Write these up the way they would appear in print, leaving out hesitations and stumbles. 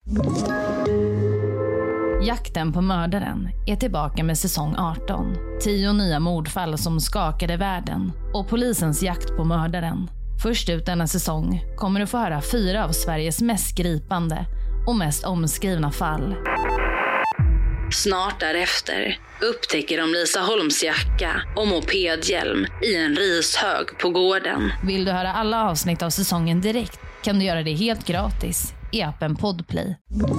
Jakten på mördaren är tillbaka med säsong 18. 10 nya mordfall som skakade världen och polisens jakt på mördaren. Först ut denna säsong kommer du få höra 4 av Sveriges mest gripande och mest omskrivna fall. Snart därefter upptäcker de Lisa Holms jacka och mopedhjälm i en rishög på gården. Vill du höra alla avsnitt av säsongen direkt kan du göra det helt gratis i appen Podplay.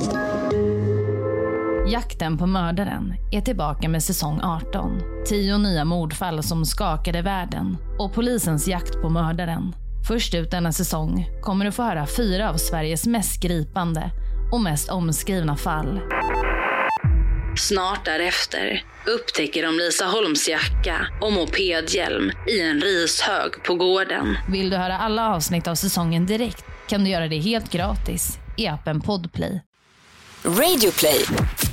Jakten på mördaren är tillbaka med säsong 18. 10 nya mordfall som skakade världen och polisens jakt på mördaren. Först ut denna säsong kommer du få höra 4 av Sveriges mest gripande och mest omskrivna fall. Snart därefter upptäcker de Lisa Holms jacka och mopedhjälm i en rishög på gården. Vill du höra alla avsnitt av säsongen direkt kan du göra det helt gratis i appen Podplay. Radioplay.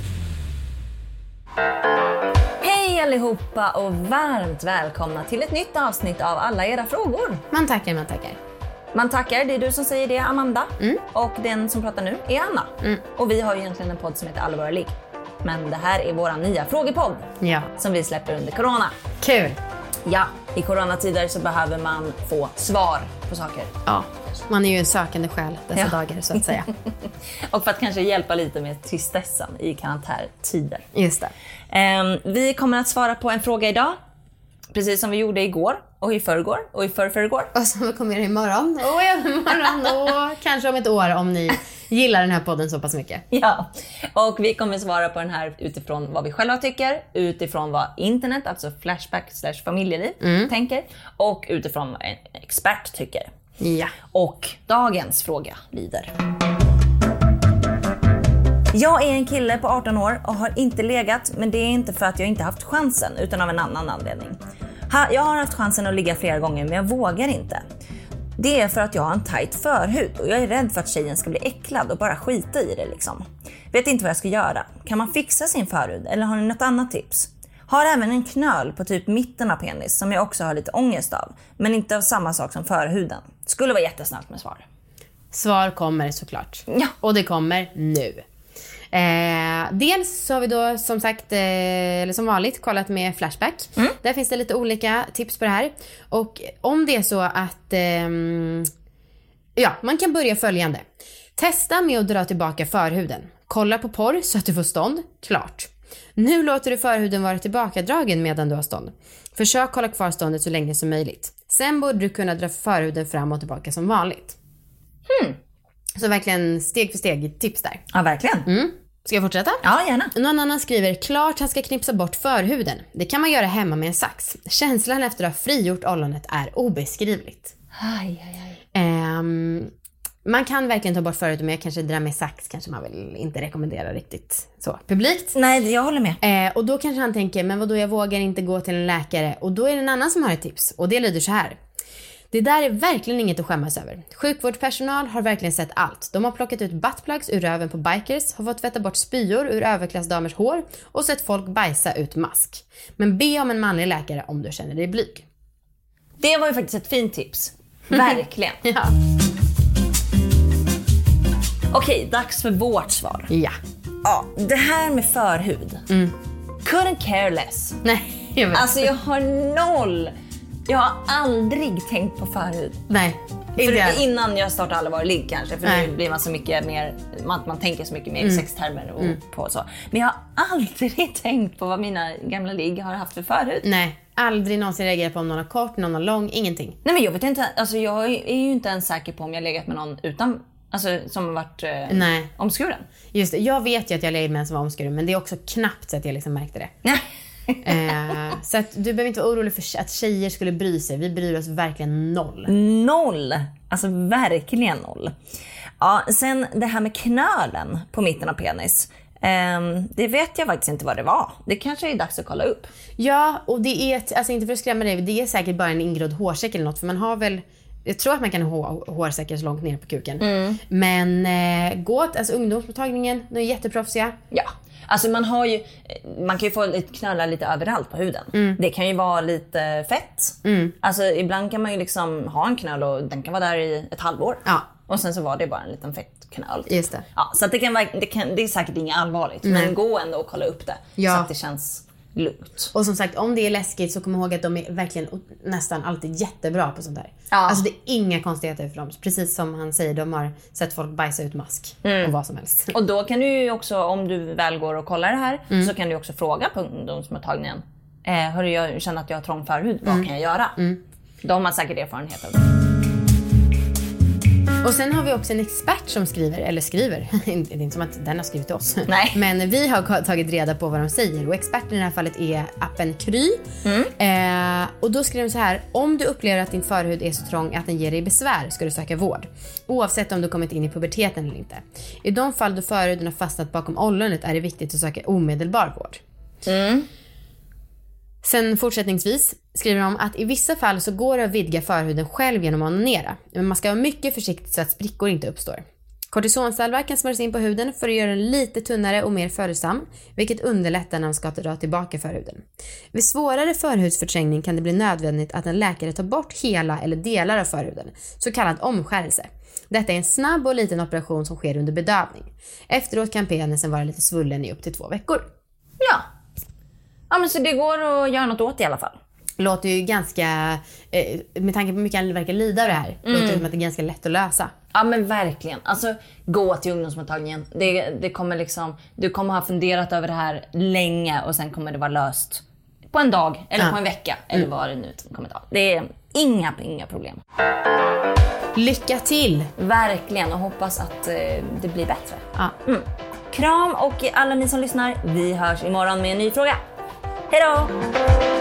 Hej allihopa och varmt välkomna till ett nytt avsnitt av Alla era frågor. Man tackar. Man tackar, det är du som säger det, Amanda. Och den som pratar nu är Anna. Och vi har ju egentligen en podd som heter Allvarlig. Men det här är våran nya frågepodd. Ja. Som vi släpper under corona. Kul. Ja, i coronatider så behöver man få svar på saker. Ja, man är ju en sökande själ dessa dagar så att säga. Och för att kanske hjälpa lite med tristessen i karantäntider. Just det. Vi kommer att svara på en fråga idag. Precis som vi gjorde igår och i förrgår och i förrgår. Och som kommer göra imorgon och övermorgon och kanske om ett år om ni gillar den här podden så pass mycket. Ja, och vi kommer svara på den här utifrån vad vi själva tycker, utifrån vad internet, alltså Flashback/familjeliv tänker och utifrån vad en expert tycker. Ja. Och dagens fråga lyder: jag är en kille på 18 år och har inte legat, men det är inte för att jag inte haft chansen utan av en annan anledning. Jag har haft chansen att ligga flera gånger men jag vågar inte. Det är för att jag har en tight förhud och jag är rädd för att tjejen ska bli äcklad och bara skita i det liksom. Vet inte vad jag ska göra. Kan man fixa sin förhud eller har ni något annat tips? Har även en knöl på typ mitten av penis som jag också har lite ångest av, men inte av samma sak som förhuden. Skulle vara jättesnabbt med svar. Svar kommer såklart. Ja. Och det kommer nu. Dels så har vi då som sagt eller som vanligt kollat med Flashback. Där finns det lite olika tips på det här. Och om det är så att man kan börja följande. Testa med att dra tillbaka förhuden. Kolla på porr så att du får stånd. Klart. Nu låter du förhuden vara tillbakadragen medan du har stånd. Försök hålla kvar ståndet så länge som möjligt. Sen borde du kunna dra förhuden fram och tillbaka som vanligt. Så verkligen steg för steg tips där. Ja, verkligen. Ska jag fortsätta? Ja, gärna. Någon annan skriver: klart han ska knipsa bort förhuden. Det kan man göra hemma med en sax. Känslan efter att ha frigjort ollonet är obeskrivligt. Man kan verkligen ta bort förhuden, men jag kanske drar med sax kanske man väl inte rekommenderar riktigt så publikt. Nej, jag håller med. Och då kanske han tänker, men vadå, jag vågar inte gå till en läkare. Och då är det en annan som har ett tips. Och det lyder så här: det där är verkligen inget att skämmas över. Sjukvårdspersonal har verkligen sett allt. De har plockat ut buttplugs ur röven på bikers, har fått tvätta bort spyor ur överklassdamers hår och sett folk bajsa ut mask. Men be om en manlig läkare om du känner dig blyg. Det var ju faktiskt ett fint tips. Verkligen. Ja. Okej, dags för vårt svar. Ja. Ja, det här med förhud. Couldn't care less. Nej, jag vet. Alltså jag har Jag har aldrig tänkt på förhud. Nej. För innan jag startade Allvarlig kanske. För nu blir man så mycket mer, man tänker så mycket mer i sextermer och på så. Men jag har aldrig tänkt på vad mina gamla ligg har haft för förhud. Nej, aldrig någonsin reagerat på om någon har kort, någon har lång, ingenting. Nej, men jag vet inte, alltså jag är ju inte ens säker på om jag legat med någon utan, alltså som har varit omskuren. Just det, jag vet ju att jag legat med en som var omskuren, men det är också knappt så att jag liksom märkte det. Så att du behöver inte vara orolig för att tjejer skulle bry sig. Vi bryr oss verkligen noll. Alltså verkligen noll. Ja, sen det här med knölen på mitten av penis. Det vet jag faktiskt inte vad det var. Det kanske är dags att kolla upp. Ja, och det är alltså inte för att skrämma dig, det är säkert bara en ingrodd hårsäck eller något. För man har väl, jag tror att man kan ha hårsäckar så långt ner på kuken. Men gå till alltså, ungdomsmottagningen, de är jätteproffsiga. Ja. Alltså man kan ju få knölar lite överallt på huden. Det kan ju vara lite fett. Alltså ibland kan man ju liksom ha en knöl och den kan vara där i ett halvår. Ja. Och sen så var det bara en liten fettknöl. Just det. Ja, så att det är säkert inget allvarligt. Men gå ändå och kolla upp det. Ja. Så att det känns lugnt. Och som sagt, om det är läskigt så kom ihåg att de är verkligen nästan alltid jättebra på sånt där. Ja. Alltså det är inga konstigheter för dem. Precis som han säger, de har sett folk bajsa ut mask och vad som helst. Och då kan du ju också, om du väl går och kollar det här, så kan du också fråga på ungdomsmottagningen. Hörru, jag känner att jag har trång förhud, vad kan jag göra? De har säkert erfarenhet av det. Och sen har vi också en expert som skriver. Det är inte som att den har skrivit till oss. Nej. Men vi har tagit reda på vad de säger. Och experten i det här fallet är appen Kry. Och då skriver de så här: om du upplever att din förhud är så trång att den ger dig besvär ska du söka vård. Oavsett om du kommit in i puberteten eller inte. I de fall då förhuden har fastnat bakom ollonet är det viktigt att söka omedelbar vård. Sen fortsättningsvis skriver de att i vissa fall så går det att vidga förhuden själv genom att onanera. Men man ska vara mycket försiktig så att sprickor inte uppstår. Kortisonsalva kan smörjas in på huden för att göra den lite tunnare och mer följsam, vilket underlättar när man ska dra tillbaka förhuden. Vid svårare förhudsförträngning kan det bli nödvändigt att en läkare tar bort hela eller delar av förhuden, så kallad omskärelse. Detta är en snabb och liten operation som sker under bedövning. Efteråt kan penisen vara lite svullen i upp till 2 veckor. Ja, men så det går att göra något åt i alla fall. Låter ju ganska, med tanke på hur mycket han verkar lida av det här, låter det som att det är ganska lätt att lösa. Ja, men verkligen. Alltså, gå till ungdomsmottagningen. Det kommer liksom, du kommer ha funderat över det här länge och sen kommer det vara löst på en dag eller på en vecka eller vad det nu kommer ta. Det är inga problem. Lycka till! Verkligen, och hoppas att det blir bättre. Ja. Kram, och alla ni som lyssnar, vi hörs imorgon med en ny fråga. Hej då!